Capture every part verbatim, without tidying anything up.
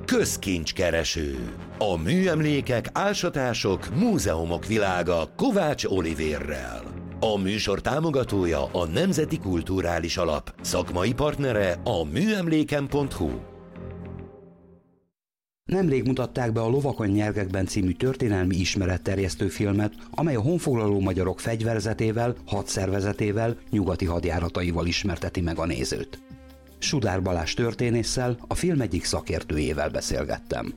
Közkincskereső. A műemlékek, ásatások, múzeumok világa Kovács Olivérrel. A műsor támogatója a Nemzeti Kulturális Alap. Szakmai partnere a műemléken pont hu. Nemrég mutatták be a Lovakon nyergekben című történelmi ismeretterjesztő filmet, amely a honfoglaló magyarok fegyverzetével, hadszervezetével, nyugati hadjárataival ismerteti meg a nézőt. Sudár Balázs történésszel, a film egyik szakértőjével beszélgettem.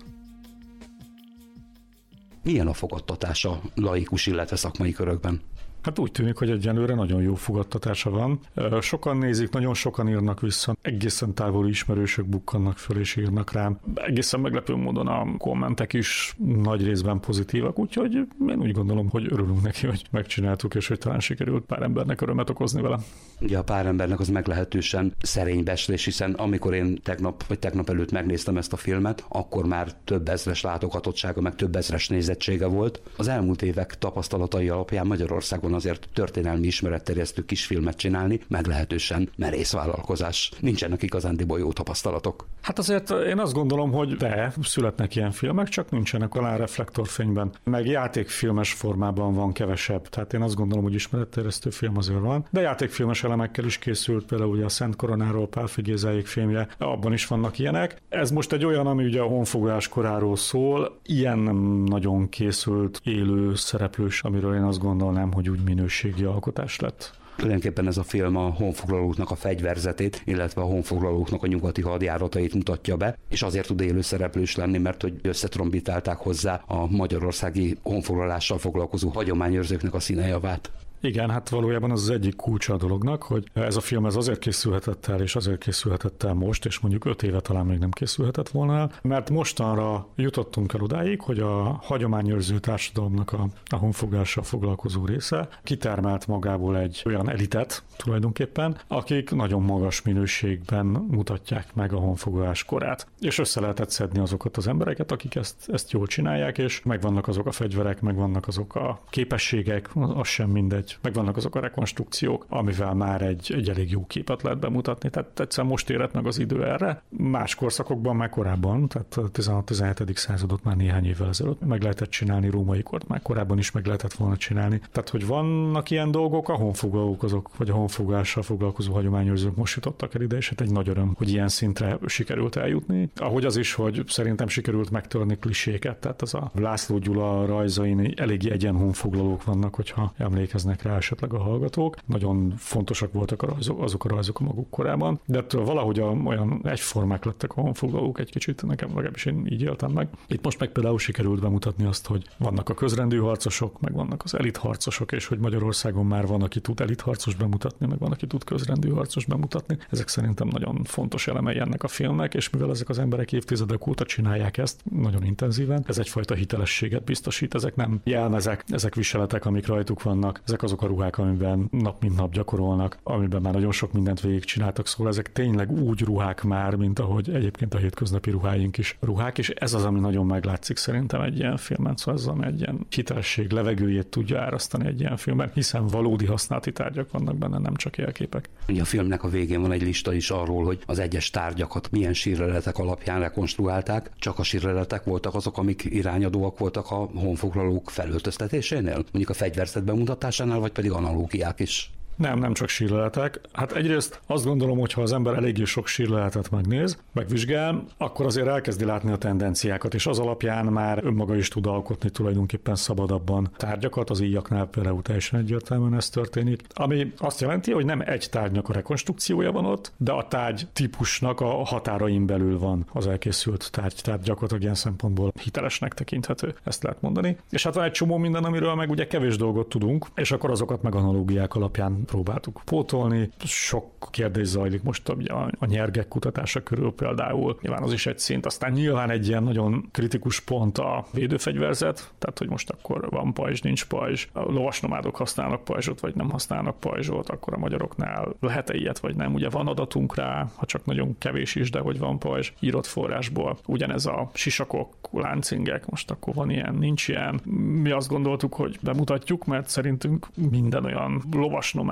Milyen a fogadtatása laikus, illetve szakmai körökben? Hát úgy tűnik, hogy egyenlőre nagyon jó fogadtatása van. Sokan nézik, nagyon sokan írnak vissza, egészen távoli ismerősök bukkannak föl és írnak rám. Egészen meglepő módon a kommentek is nagy részben pozitívak, úgyhogy én úgy gondolom, hogy örülünk neki, hogy megcsináltuk, és hogy talán sikerült pár embernek örömet okozni vele. Ugye a pár embernek az meglehetősen szerény becslés, hiszen amikor én tegnap vagy tegnap előtt megnéztem ezt a filmet, akkor már több ezres látogatottsága, meg több ezres nézettsége volt. Az elmúlt évek tapasztalatai alapján Magyarországon azért történelmi ismeretterjesztő kisfilmet csinálni meglehetősen merész vállalkozás. Nincsenek igazándiból jó tapasztalatok. Hát azért én azt gondolom, hogy de születnek ilyen filmek, csak nincsenek alá reflektorfényben. Meg játékfilmes formában van kevesebb. Tehát én azt gondolom, hogy ismeretterjesztő film azért van. De játékfilmes elemekkel is készült, például ugye a Szent Koronáról Pálffy Gézáék filmje, abban is vannak ilyenek. Ez most egy olyan, ami ugye a honfoglalás koráról szól. Ilyen nem nagyon készült élő szereplős, amiről én azt gondolnám, hogy úgy minőségi alkotás lett. Tulajdonképpen ez a film a honfoglalóknak a fegyverzetét, illetve a honfoglalóknak a nyugati hadjáratait mutatja be, és azért tud élő szereplős lenni, mert hogy összetrombitálták hozzá a magyarországi honfoglalással foglalkozó hagyományőrzőknek a színejavát. Igen, hát valójában az az egyik kulcsa a dolognak, hogy ez a film ez azért készülhetett el, és azért készülhetett el most, és mondjuk öt éve talán még nem készülhetett volna el, mert mostanra jutottunk el odáig, hogy a hagyományőrző társadalomnak a, a honfoglalással foglalkozó része kitermelt magából egy olyan elitet tulajdonképpen, akik nagyon magas minőségben mutatják meg a honfoglalás korát. És össze lehetett szedni azokat az embereket, akik ezt, ezt jól csinálják, és megvannak azok a fegyverek, megvannak azok a képességek, az sem mindegy, megvannak azok a rekonstrukciók, amivel már egy, egy elég jó képet lehet bemutatni. Tehát egyszerűen most érett meg az idő erre. Más korszakokban már korábban, tehát a tizenhat-tizenhetedik századot már néhány évvel ezelőtt meg lehetett csinálni, római kort már korábban is meg lehetett volna csinálni. Tehát, hogy vannak ilyen dolgok, a honfoglalók azok, vagy a honfoglalással foglalkozó hagyományőrzők most jutottak el ide, és hát egy nagy öröm, hogy ilyen szintre sikerült eljutni. Ahogy az is, hogy szerintem sikerült megtörni kliséket, tehát az a László Gyula rajzain elég egyen honfoglalók vannak, hogyha emlékeznek rá esetleg a hallgatók. Nagyon fontosak voltak a rajzok, azok a rajzok a maguk korában, de valahogy a, olyan egyformák lettek a honfoglalók egy kicsit, nekem legalábbis én így éltem meg. Itt most meg például sikerült bemutatni azt, hogy vannak a közrendű harcosok, meg vannak az elit harcosok, és hogy Magyarországon már van, aki tud elit harcos bemutatni, meg van, aki tud közrendű harcos bemutatni. Ezek szerintem nagyon fontos elemei ennek a filmnek, és mivel ezek az emberek évtizedek óta csinálják ezt nagyon intenzíven, ez egyfajta hitelességet biztosít. Ezek nem jelmezek, ezek viseletek, amik rajtuk vannak, ezek azok a ruhák, amiben nap mint nap gyakorolnak, amiben már nagyon sok mindent végigcsináltak, szóval ezek tényleg úgy ruhák már, mint ahogy egyébként a hétköznapi ruháink is ruhák, és ez az, ami nagyon meglátszik szerintem egy ilyen filmen, szóval ez az, ami egy ilyen hitelesség levegőjét tudja árasztani egy ilyen filmben, hiszen valódi használati tárgyak vannak benne, nem csak jelképek. Ugye a filmnek a végén van egy lista is arról, hogy az egyes tárgyakat milyen sírleletek alapján rekonstruálták, csak a sírleletek voltak azok, amik irányadóak voltak a honfoglalók felöltöztetésénél, mondjuk a fegyverzet bemutatásánál, vagy pedig analógiák is. Nem, nem csak sírleletek. Hát egyrészt azt gondolom, hogy ha az ember eléggé sok sírleletet megnéz, megvizsgál, akkor azért elkezdi látni a tendenciákat, és az alapján már önmaga is tud alkotni tulajdonképpen szabadabban tárgyakat. Az íjaknál például teljesen egyértelműen ez történik. Ami azt jelenti, hogy nem egy tárgynak a rekonstrukciója van ott, de a tárgy típusnak a határain belül van az elkészült tárgy, tehát gyakorlatilag ilyen szempontból hitelesnek tekinthető, ezt lehet mondani. És hát van egy csomó minden, amiről meg ugye kevés dolgot tudunk, és akkor azokat meg analógiák alapján próbáltuk pótolni. Sok kérdés zajlik most a, a nyergek kutatása körül például. Nyilván az is egy szint. Aztán nyilván egy ilyen nagyon kritikus pont a védőfegyverzet, tehát hogy most akkor van pajzs, nincs pajzs. A lovasnomádok használnak pajzsot, vagy nem használnak pajzsot, akkor a magyaroknál lehet-e ilyet, vagy nem. Ugye van adatunk rá, ha csak nagyon kevés is, de hogy van pajzs írott forrásból. Ugyanez a sisakok, láncingek, most akkor van ilyen, nincs ilyen. Mi azt gondoltuk, hogy bemutatjuk, mert szerintünk minden olyan lovasnomád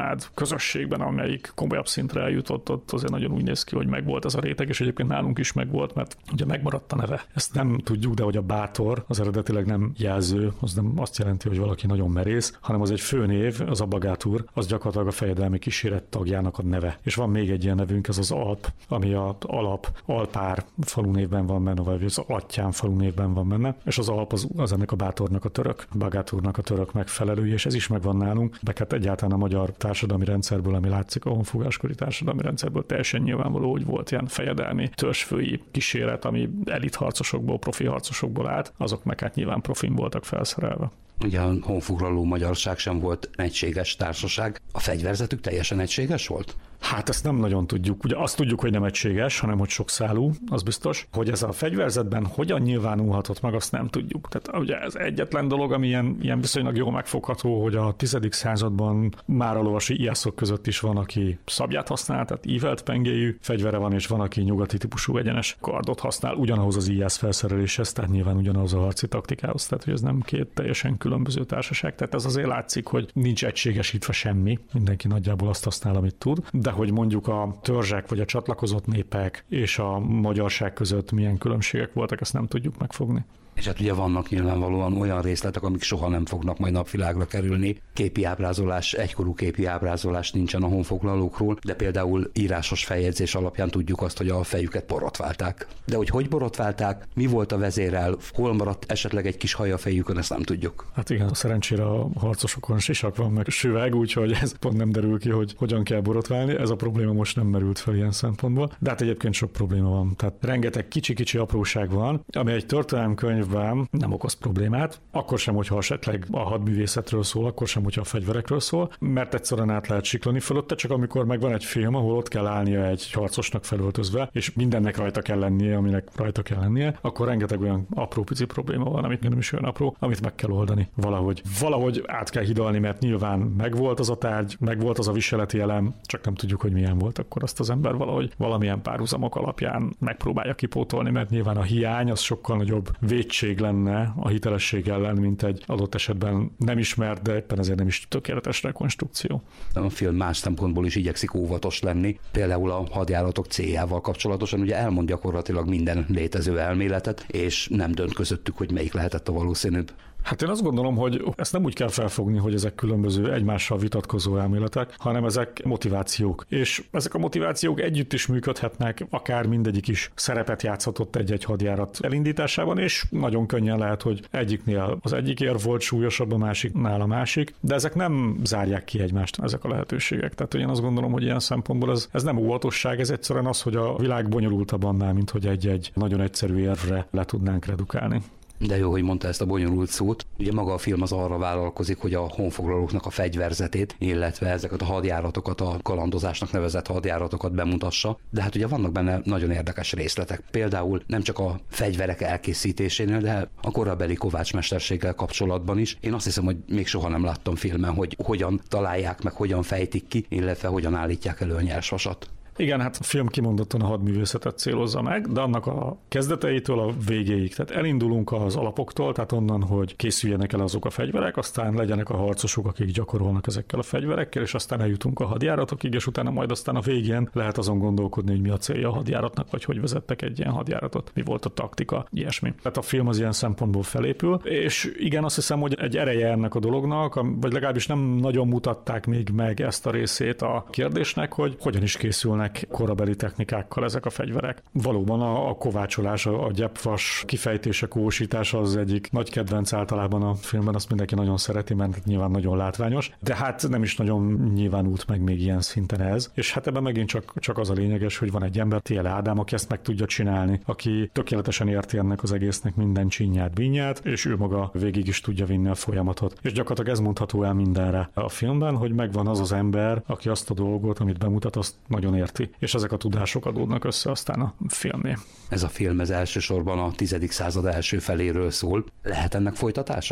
nomád közösségben, amelyik komolyabb szintre eljutott, ott azért nagyon úgy néz ki, hogy megvolt ez a réteg, és egyébként nálunk is megvolt, mert ugye megmaradt a neve. Ezt nem tudjuk, de hogy a bátor az eredetileg nem jelző, az nem azt jelenti, hogy valaki nagyon merész, hanem az egy főnév, az a Bagátur, az gyakorlatilag a fejedelmi kíséret tagjának a neve. És van még egy ilyen nevünk, ez az Alp, ami az Alap, Alpár falunévben van benne, vagy az Attyán falunévben van benne, és az Alp az, az ennek a bátornak a török, Bagáturnak a török megfelelője, és ez is megvan nálunk, de hát egyáltalán a magyar társadalmi rendszerből, ami látszik a honfoglaskori társadalmi rendszerből, teljesen nyilvánvaló, hogy volt ilyen fejedelmi törzsfői kíséret, ami elitharcosokból, profi harcosokból állt, azok meg hát nyilván profin voltak felszerelve. Ugye a honfoglaló magyarság sem volt egységes társaság. A fegyverzetük teljesen egységes volt? Hát ezt nem nagyon tudjuk. Ugye azt tudjuk, hogy nem egységes, hanem hogy sokszálú, az biztos. Hogy ez a fegyverzetben hogyan nyilvánulhatott meg, azt nem tudjuk. Tehát ugye ez egyetlen dolog, ami ilyen, ilyen viszonylag jól megfogható, hogy a tizedik században már a lovasi ijászok között is van, aki szabját használ, tehát ívelt pengéjű fegyvere van, és van, aki nyugati típusú egyenes kardot használ, ugyanahoz az ijász felszereléshez, tehát nyilván ugyanaz a harci taktikához, tehát hogy ez nem két teljesen különböző társaság. Tehát ez azért látszik, hogy nincs egységesítve semmi, mindenki nagyjából azt használ, amit tud. De hogy mondjuk a törzsek vagy a csatlakozott népek és a magyarság között milyen különbségek voltak, ezt nem tudjuk megfogni. És hát ugye vannak nyilvánvalóan olyan részletek, amik soha nem fognak majd napvilágra kerülni. Képi ábrázolás, egykorú képi ábrázolás nincsen a honfoglalókról, de például írásos feljegyzés alapján tudjuk azt, hogy a fejüket borotválták. De hogy hogy borotválták, mi volt a vezérel, hol maradt esetleg egy kis haj a fejükön, ezt nem tudjuk. Hát igen, szerencsére a harcosokon sisak van, meg süveg, úgyhogy ez pont nem derül ki, hogy hogyan kell borotválni. Ez a probléma most nem merült fel ilyen szempontból, de hát egyébként sok probléma van. Tehát rengeteg kicsi-kicsi apróság van, ami egy történelemkönyv nem okoz problémát, akkor sem, hogyha esetleg a hadművészetről szól, akkor sem, hogyha a fegyverekről szól, mert egyszerűen át lehet siklani fölötte, csak amikor megvan egy film, ahol ott kell állnia egy harcosnak felöltözve, és mindennek rajta kell lennie, aminek rajta kell lennie, akkor rengeteg olyan apró pici probléma van, amit nem is olyan apró, amit meg kell oldani valahogy. Valahogy át kell hidalni, mert nyilván megvolt az a tárgy, megvolt az a viseleti elem, csak nem tudjuk, hogy milyen volt, akkor azt az ember valahogy valamilyen párhuzamok alapján megpróbálja kipótolni, mert nyilván a hiány az sokkal nagyobb vétség lenne a hitelesség ellen, mint egy adott esetben nem ismert, de éppen ezért nem is tökéletes rekonstrukció. A film más szempontból is igyekszik óvatos lenni. Például a hadjáratok céljával kapcsolatosan ugye elmond gyakorlatilag minden létező elméletet, és nem dönt közöttük, hogy melyik lehetett a valószínűbb. Hát én azt gondolom, hogy ezt nem úgy kell felfogni, hogy ezek különböző egymással vitatkozó elméletek, hanem ezek motivációk. És ezek a motivációk együtt is működhetnek, akár mindegyik is szerepet játszhatott egy-egy hadjárat elindításában, és nagyon könnyen lehet, hogy egyiknél az egyik érv volt súlyosabb, a másiknál a másik, de ezek nem zárják ki egymást, ezek a lehetőségek. Tehát én azt gondolom, hogy ilyen szempontból ez, ez nem óvatosság, ez egyszerűen az, hogy a világ bonyolultabb annál, mint hogy egy-egy nagyon egyszerű érvre le tudnánk redukálni. De jó, hogy mondta ezt a bonyolult szót. Ugye maga a film az arra vállalkozik, hogy a honfoglalóknak a fegyverzetét, illetve ezeket a hadjáratokat, a kalandozásnak nevezett hadjáratokat bemutassa. De hát ugye vannak benne nagyon érdekes részletek. Például nem csak a fegyverek elkészítésénél, de a korabeli kovácsmesterséggel kapcsolatban is. Én azt hiszem, hogy még soha nem láttam filmen, hogy hogyan találják meg, hogyan fejtik ki, illetve hogyan állítják elő a nyersvasat. Igen, hát a film kimondottan a hadművészetet célozza meg, de annak a kezdeteitől a végéig. Tehát elindulunk az alapoktól, tehát onnan, hogy készüljenek el azok a fegyverek, aztán legyenek a harcosok, akik gyakorolnak ezekkel a fegyverekkel, és aztán eljutunk a hadjáratokig, és utána majd aztán a végén lehet azon gondolkodni, hogy mi a célja a hadjáratnak, vagy hogy vezettek egy ilyen hadjáratot, mi volt a taktika, ilyesmi. Tehát a film az ilyen szempontból felépül, és igen, azt hiszem, hogy egy ereje ennek a dolognak, vagy legalábbis nem nagyon mutatták még meg ezt a részét a kérdésnek, hogy hogyan is készülnek korabeli technikákkal ezek a fegyverek. Valóban a, a kovácsolás, a, a gyepvas kifejtése, kósítása az egyik nagy kedvenc általában a filmben, azt mindenki nagyon szereti, mert nyilván nagyon látványos, de hát nem is nagyon nyilvánult meg még ilyen szinten ez, és hát ebben megint csak, csak az a lényeges, hogy van egy ember, T L Ádám, aki ezt meg tudja csinálni, aki tökéletesen érti ennek az egésznek minden csinyát, bínyát, és ő maga végig is tudja vinni a folyamatot. És gyakorlatilag ez mondható el mindenre a filmben, hogy megvan az az ember, aki azt a dolgot, amit bemutat, azt nagyon érti. És ezek a tudások adódnak össze aztán a filmnél. Ez a film ez elsősorban a tizedik század első feléről szól. Lehet ennek folytatása?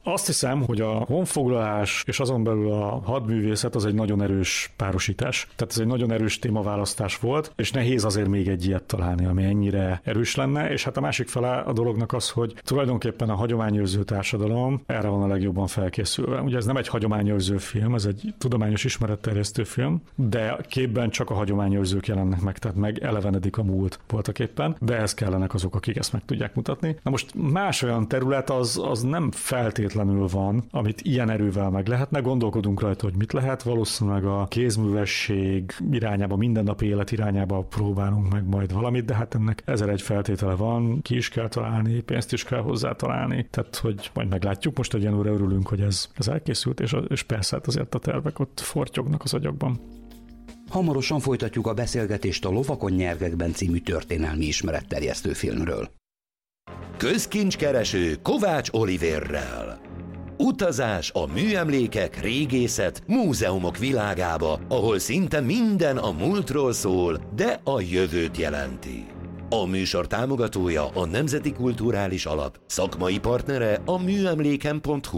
Azt hiszem, hogy a honfoglalás és azon belül a hadművészet az egy nagyon erős párosítás. Tehát ez egy nagyon erős témaválasztás volt, és nehéz azért még egy ilyet találni, ami ennyire erős lenne, és hát a másik fele a dolognak az, hogy tulajdonképpen a hagyományőrző társadalom erre van a legjobban felkészülve. Ugye ez nem egy hagyományőrző film, ez egy tudományos ismeretterjesztő film, de képben csak a hagyományőrzők jelennek meg, tehát megelevenedik a múlt voltaképpen, de ehhez kellenek azok, akik ezt meg tudják mutatni. Na most más olyan terület az, az nem feltétlenül van, amit ilyen erővel meg lehetne. Gondolkodunk rajta, hogy mit lehet. Valószínűleg a kézművesség irányába, mindennapi élet irányába próbálunk meg majd valamit, de hát ennek ezer egy feltétele van, ki is kell találni, pénzt is kell hozzá találni. Tehát, hogy majd meglátjuk. Most egyenlőre örülünk, hogy ez, ez elkészült, és, a, és persze hát azért a tervek ott fortyognak az agyakban. Hamarosan folytatjuk a beszélgetést a Lovakon nyergekben című történelmi ismeretterjesztő filmről. Közkincskereső Kovács Olivérrel. Utazás a műemlékek, régészet, múzeumok világába, ahol szinte minden a múltról szól, de a jövőt jelenti. A műsor támogatója a Nemzeti Kulturális Alap, szakmai partnere a műemléken pont hu.